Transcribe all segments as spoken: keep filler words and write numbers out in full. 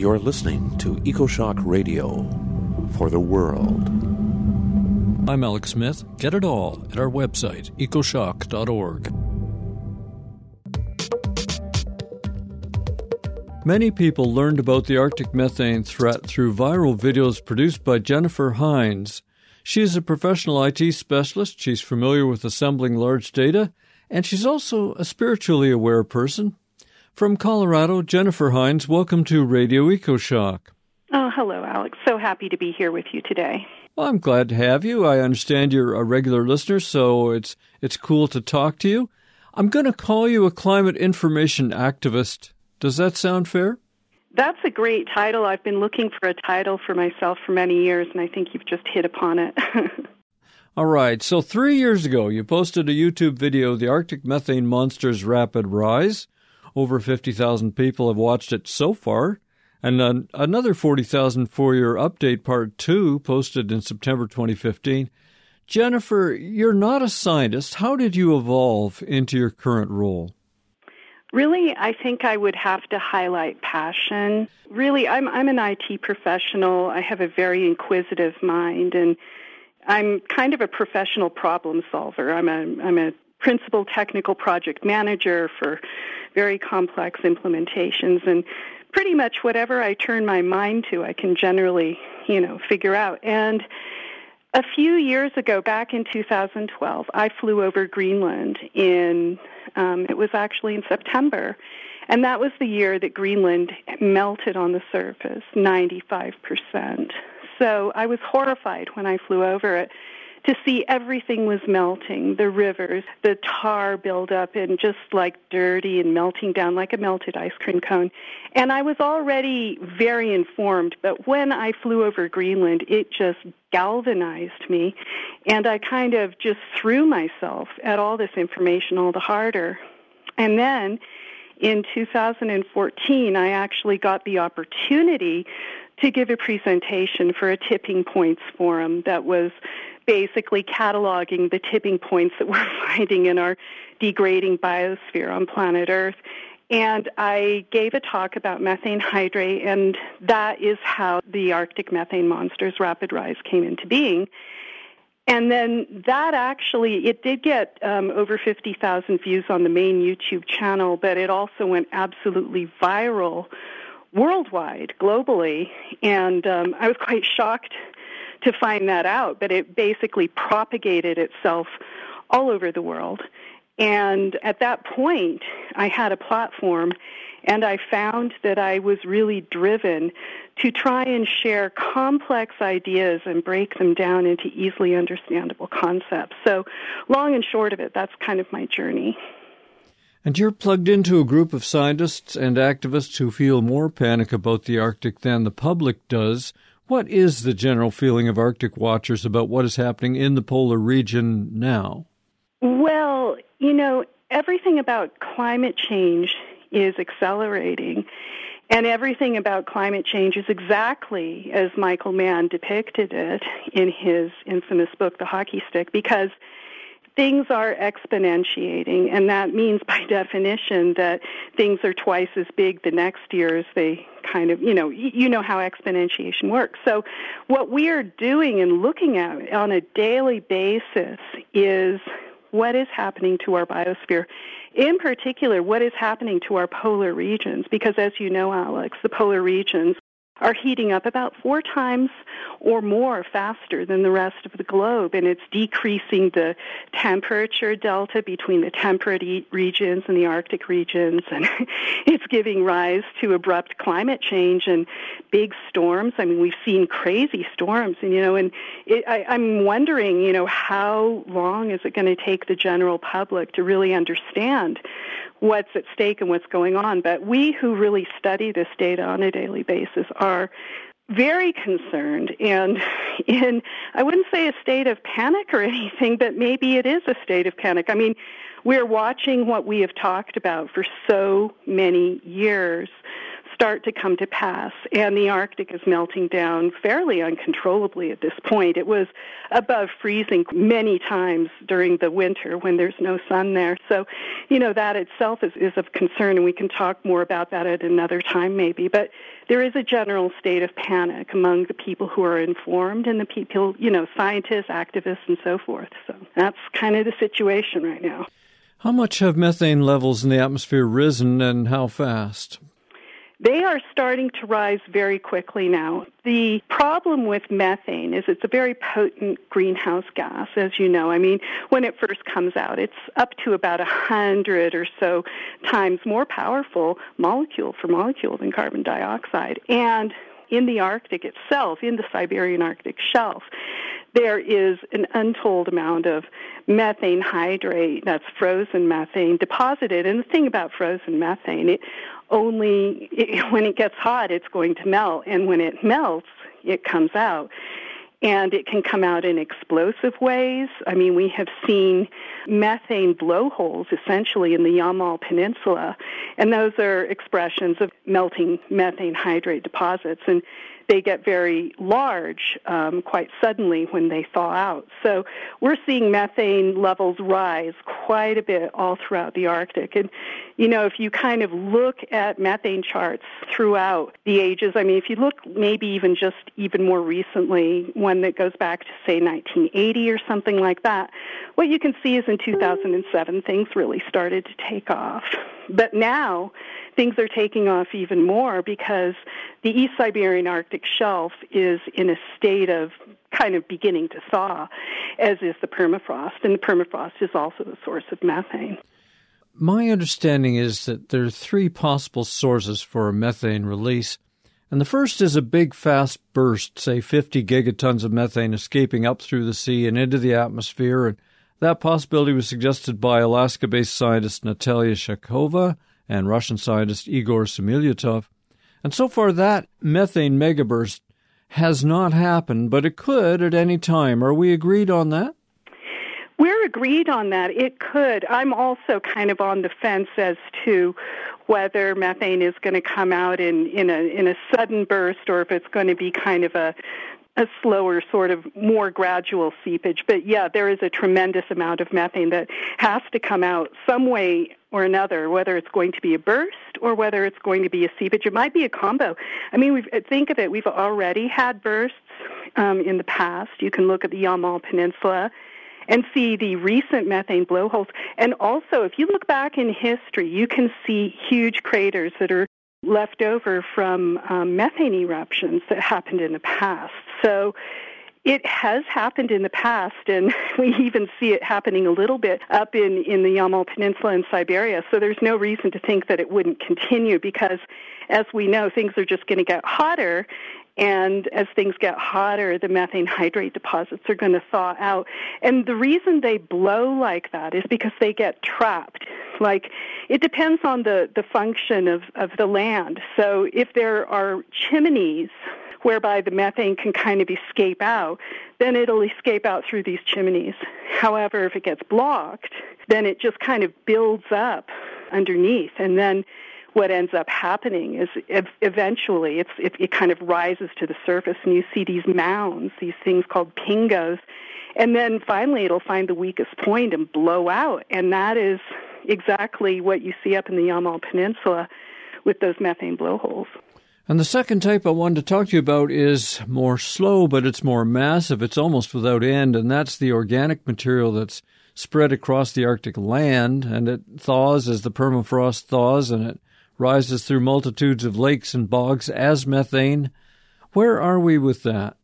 You're listening to EcoShock Radio for the world. I'm Alex Smith. Get it all at our website, ecoshock dot org. Many people learned about the Arctic methane threat through viral videos produced by Jennifer Hines. She is a professional I T specialist. She's familiar with assembling large data, and she's also a spiritually aware person. From Colorado, Jennifer Hines, welcome to Radio EcoShock. Oh, hello, Alex. So happy to be here with you today. Well, I'm glad to have you. I understand you're a regular listener, so it's it's cool to talk to you. I'm going to call you a climate information activist. Does that sound fair? That's a great title. I've been looking for a title for myself for many years, and I think you've just hit upon it. All right. So three years ago, you posted a YouTube video, The Arctic Methane Monster's Rapid Rise. Over fifty thousand people have watched it so far. And an, another forty thousand for your update part two, posted in September twenty fifteen. Jennifer, you're not a scientist. How did you evolve into your current role? Really, I think I would have to highlight passion. Really, I'm I'm an I T professional. I have a very inquisitive mind, and I'm kind of a professional problem solver. I'm a I'm a principal technical project manager for very complex implementations, and pretty much whatever I turn my mind to, I can generally, you know, figure out. And a few years ago, back in two thousand twelve, I flew over Greenland in, um, it was actually in September, and that was the year that Greenland melted on the surface, ninety-five percent. So I was horrified when I flew over it to see everything was melting, the rivers, the tar buildup and just like dirty and melting down like a melted ice cream cone. And I was already very informed, but when I flew over Greenland, it just galvanized me, and I kind of just threw myself at all this information all the harder. And then in two thousand fourteen, I actually got the opportunity to give a presentation for a Tipping Points forum that was basically cataloging the tipping points that we're finding in our degrading biosphere on planet Earth. And I gave a talk about methane hydrate, and that is how the Arctic Methane Monster's Rapid Rise came into being. And then that actually, it did get um, over fifty thousand views on the main YouTube channel, but it also went absolutely viral worldwide, globally. And um, I was quite shocked to find that out, but it basically propagated itself all over the world. And at that point, I had a platform, and I found that I was really driven to try and share complex ideas and break them down into easily understandable concepts. So long and short of it, that's kind of my journey. And you're plugged into a group of scientists and activists who feel more panic about the Arctic than the public does. What is the general feeling of Arctic watchers about what is happening in the polar region now? Well, you know, everything about climate change is accelerating, and everything about climate change is exactly as Michael Mann depicted it in his infamous book, The Hockey Stick, because things are exponentiating, and that means by definition that things are twice as big the next year as they kind of, you know, you know how exponentiation works. So what we are doing and looking at on a daily basis is what is happening to our biosphere. In particular, what is happening to our polar regions, because as you know, Alex, the polar regions are heating up about four times or more faster than the rest of the globe, and it's decreasing the temperature delta between the temperate regions and the Arctic regions, and it's giving rise to abrupt climate change and big storms. I mean, we've seen crazy storms, and, you know, and it, I, I'm wondering, you know, how long is it going to take the general public to really understand what's at stake and what's going on? But we who really study this data on a daily basis are very concerned and in, I wouldn't say a state of panic or anything, but maybe it is a state of panic. I mean, we're watching what we have talked about for so many years start to come to pass. And the Arctic is melting down fairly uncontrollably at this point. It was above freezing many times during the winter when there's no sun there. So, you know, that itself is, is of concern, and we can talk more about that at another time maybe. But there is a general state of panic among the people who are informed and the people, you know, scientists, activists, and so forth. So that's kind of the situation right now. How much have methane levels in the atmosphere risen, and how fast? They are starting to rise very quickly now. The problem with methane is it's a very potent greenhouse gas, as you know. I mean, when it first comes out, it's up to about one hundred or so times more powerful molecule for molecule than carbon dioxide. And in the Arctic itself, in the Siberian Arctic shelf, there is an untold amount of methane hydrate, that's frozen methane, deposited. And the thing about frozen methane, it only, it, when it gets hot, it's going to melt. And when it melts, it comes out. And it can come out in explosive ways. I mean, we have seen methane blowholes, essentially, in the Yamal Peninsula. And those are expressions of melting methane hydrate deposits. And they get very large um, quite suddenly when they thaw out. So we're seeing methane levels rise quite a bit all throughout the Arctic. And, you know, if you kind of look at methane charts throughout the ages, I mean, if you look maybe even just even more recently, one that goes back to, say, nineteen eighty or something like that, what you can see is in two thousand seven, things really started to take off. But now things are taking off even more because the East Siberian Arctic shelf is in a state of kind of beginning to thaw, as is the permafrost. And the permafrost is also a source of methane. My understanding is that there are three possible sources for a methane release. And the first is a big, fast burst, say fifty gigatons of methane escaping up through the sea and into the atmosphere. And that possibility was suggested by Alaska-based scientist Natalia Shakova and Russian scientist Igor Semilyutov. And so far, that methane megaburst has not happened, but it could at any time. Are we agreed on that? We're agreed on that. It could. I'm also kind of on the fence as to whether methane is going to come out in, in a in a sudden burst or if it's going to be kind of a a slower, sort of more gradual seepage. But yeah, there is a tremendous amount of methane that has to come out some way or another, whether it's going to be a burst or whether it's going to be a seepage. It might be a combo. I mean, we've, think of it, we've already had bursts um, in the past. You can look at the Yamal Peninsula and see the recent methane blowholes. And also, if you look back in history, you can see huge craters that are left over from um, methane eruptions that happened in the past. So it has happened in the past, and we even see it happening a little bit up in, in the Yamal Peninsula in Siberia. So there's no reason to think that it wouldn't continue because, as we know, things are just going to get hotter. And as things get hotter, the methane hydrate deposits are going to thaw out. And the reason they blow like that is because they get trapped. Like, it depends on the, the function of, of the land. So if there are chimneys whereby the methane can kind of escape out, then it'll escape out through these chimneys. However, if it gets blocked, then it just kind of builds up underneath. And then what ends up happening is eventually it's, it, it kind of rises to the surface, and you see these mounds, these things called pingos. And then finally it'll find the weakest point and blow out. And that is exactly what you see up in the Yamal Peninsula with those methane blowholes. And the second type I wanted to talk to you about is more slow, but it's more massive. It's almost without end, and that's the organic material that's spread across the Arctic land, and it thaws as the permafrost thaws, and it rises through multitudes of lakes and bogs as methane. Where are we with that?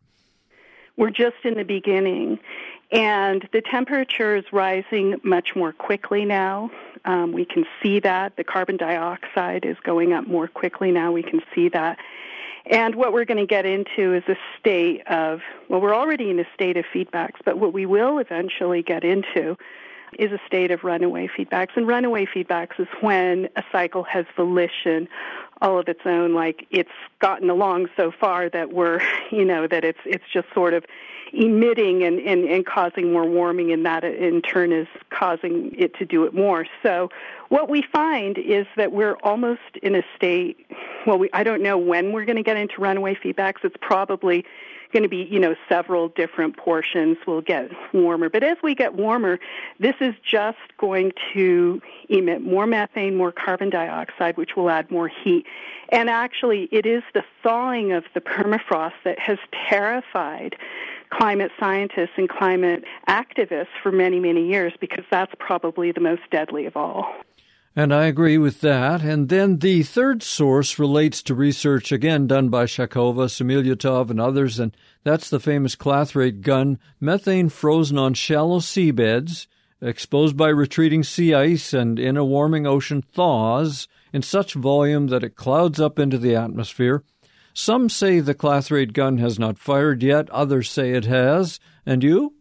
We're just in the beginning, and the temperature is rising much more quickly now. Um, we can see that. The carbon dioxide is going up more quickly now. We can see that. And what we're going to get into is a state of, well, we're already in a state of feedbacks, but what we will eventually get into is a state of runaway feedbacks. And runaway feedbacks is when a cycle has volition all of its own, like it's gotten along so far that we're, you know, that it's it's just sort of emitting and, and, and causing more warming, and that in turn is causing it to do it more. So what we find is that we're almost in a state well, we, I don't know when we're going to get into runaway feedbacks. It's probably going to be, you know, several different portions will get warmer. But as we get warmer, this is just going to emit more methane, more carbon dioxide, which will add more heat. And actually, it is the thawing of the permafrost that has terrified climate scientists and climate activists for many, many years, because that's probably the most deadly of all. And I agree with that. And then the third source relates to research, again, done by Shakova, Samilyatov, and others, and that's the famous clathrate gun, methane frozen on shallow seabeds, exposed by retreating sea ice and in a warming ocean, thaws in such volume that it clouds up into the atmosphere. Some say the clathrate gun has not fired yet, others say it has. And you?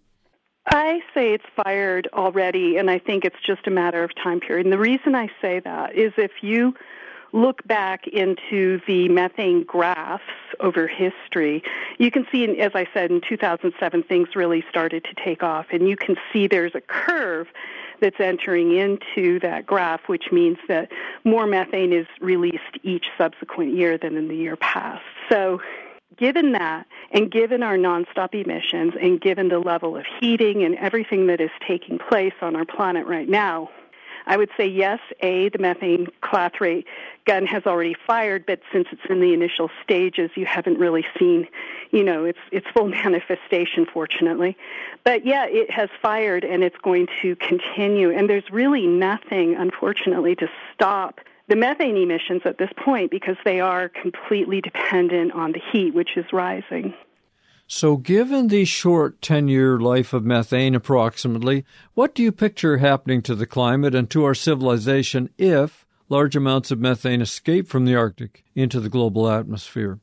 I say it's fired already, and I think it's just a matter of time period. And the reason I say that is if you look back into the methane graphs over history, you can see, as I said, in two thousand seven, things really started to take off. And you can see there's a curve that's entering into that graph, which means that more methane is released each subsequent year than in the year past. So given that, and given our nonstop emissions, and given the level of heating and everything that is taking place on our planet right now, I would say yes, A, the methane clathrate gun has already fired, but since it's in the initial stages, you haven't really seen, you know, its its full manifestation, fortunately. But yeah, it has fired, and it's going to continue. And there's really nothing, unfortunately, to stop the methane emissions at this point, because they are completely dependent on the heat, which is rising. So given the short ten-year life of methane approximately, what do you picture happening to the climate and to our civilization if large amounts of methane escape from the Arctic into the global atmosphere?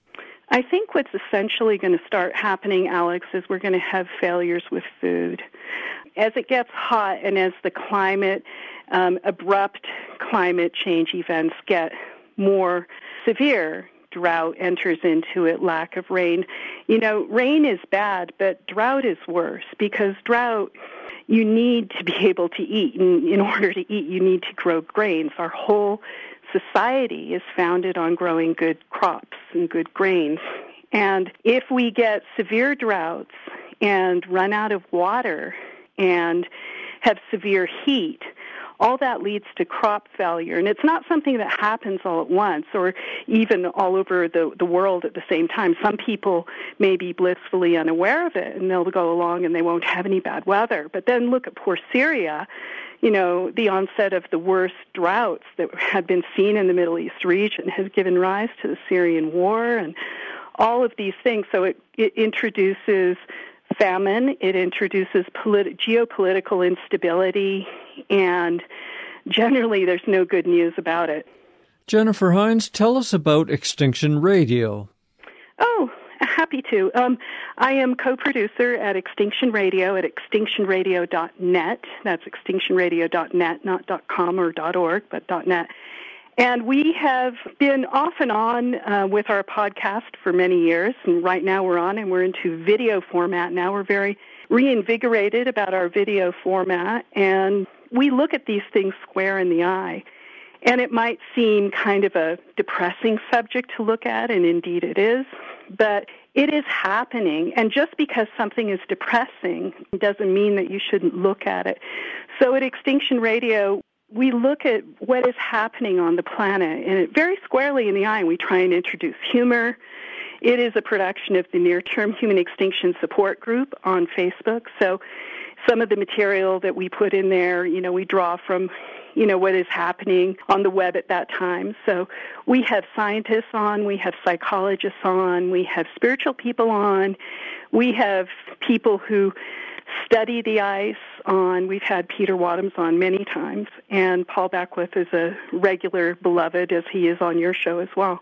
I think what's essentially going to start happening, Alex, is we're going to have failures with food. As it gets hot and as the climate, um, abrupt climate change events get more severe, drought enters into it, lack of rain. You know, rain is bad, but drought is worse, because drought, you need to be able to eat. And in order to eat, you need to grow grains. Our whole society is founded on growing good crops and good grains. And if we get severe droughts and run out of water and have severe heat, all that leads to crop failure. And it's not something that happens all at once or even all over the, the world at the same time. Some people may be blissfully unaware of it, and they'll go along and they won't have any bad weather. But then look at poor Syria, you know, the onset of the worst droughts that had been seen in the Middle East region has given rise to the Syrian war and all of these things. So it, it introduces famine, it introduces politi- geopolitical instability, and generally there's no good news about it. Jennifer Hines, tell us about Extinction Radio. Oh, happy to. Um, I am co-producer at Extinction Radio at extinction radio dot net. That's extinction radio dot net, not .com or .org, but .net. And we have been off and on uh, with our podcast for many years, and right now we're on and we're into video format now. We're very reinvigorated about our video format, and we look at these things square in the eye. And it might seem kind of a depressing subject to look at, and indeed it is, but it is happening. And just because something is depressing doesn't mean that you shouldn't look at it. So at Extinction Radio, we look at what is happening on the planet and it very squarely in the eye, and we try and introduce humor. It is a production of the Near Term Human Extinction Support Group on Facebook. So some of the material that we put in there, you know, we draw from, you know, what is happening on the web at that time. So we have scientists on, we have psychologists on, we have spiritual people on, we have people who study the ice on. We've had Peter Wadhams on many times, and Paul Beckwith is a regular beloved, as he is on your show as well.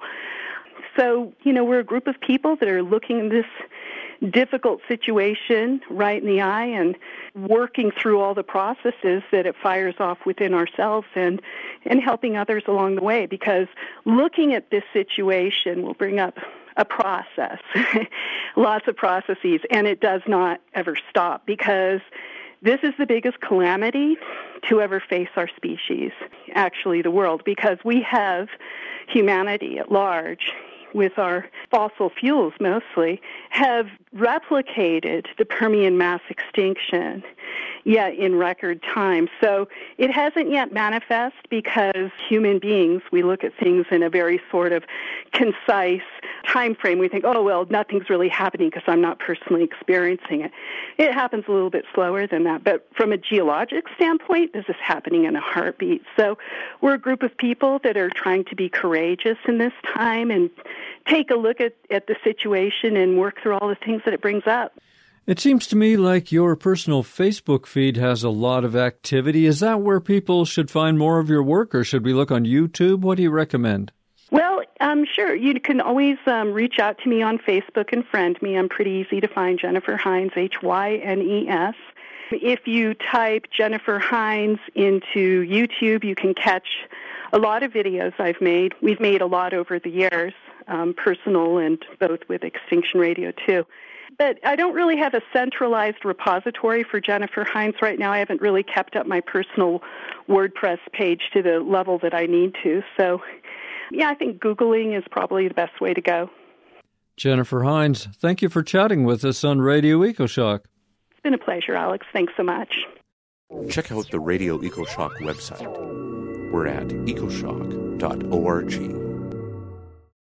So, you know, we're a group of people that are looking at this difficult situation right in the eye and working through all the processes that it fires off within ourselves and, and helping others along the way, because looking at this situation will bring up a process, lots of processes, and it does not ever stop, because this is the biggest calamity to ever face our species, actually the world, because we have humanity at large, with our fossil fuels mostly, have replicated the Permian mass extinction, yet in record time. So it hasn't yet manifest because human beings, we look at things in a very sort of concise time frame. We think, oh, well, nothing's really happening because I'm not personally experiencing it. It happens a little bit slower than that. But from a geologic standpoint, this is happening in a heartbeat. So we're a group of people that are trying to be courageous in this time and take a look at, at the situation and work through all the things that it brings up. It seems to me like your personal Facebook feed has a lot of activity. Is that where people should find more of your work, or should we look on YouTube? What do you recommend? Well, um, sure. You can always um, reach out to me on Facebook and friend me. I'm pretty easy to find, Jennifer Hines, H Y N E S. If you type Jennifer Hines into YouTube, you can catch a lot of videos I've made. We've made a lot over the years, um, personal and both with Extinction Radio, too. But I don't really have a centralized repository for Jennifer Hines right now. I haven't really kept up my personal WordPress page to the level that I need to. So, yeah, I think Googling is probably the best way to go. Jennifer Hines, thank you for chatting with us on Radio EcoShock. It's been a pleasure, Alex. Thanks so much. Check out the Radio EcoShock website. We're at ecoshock dot org.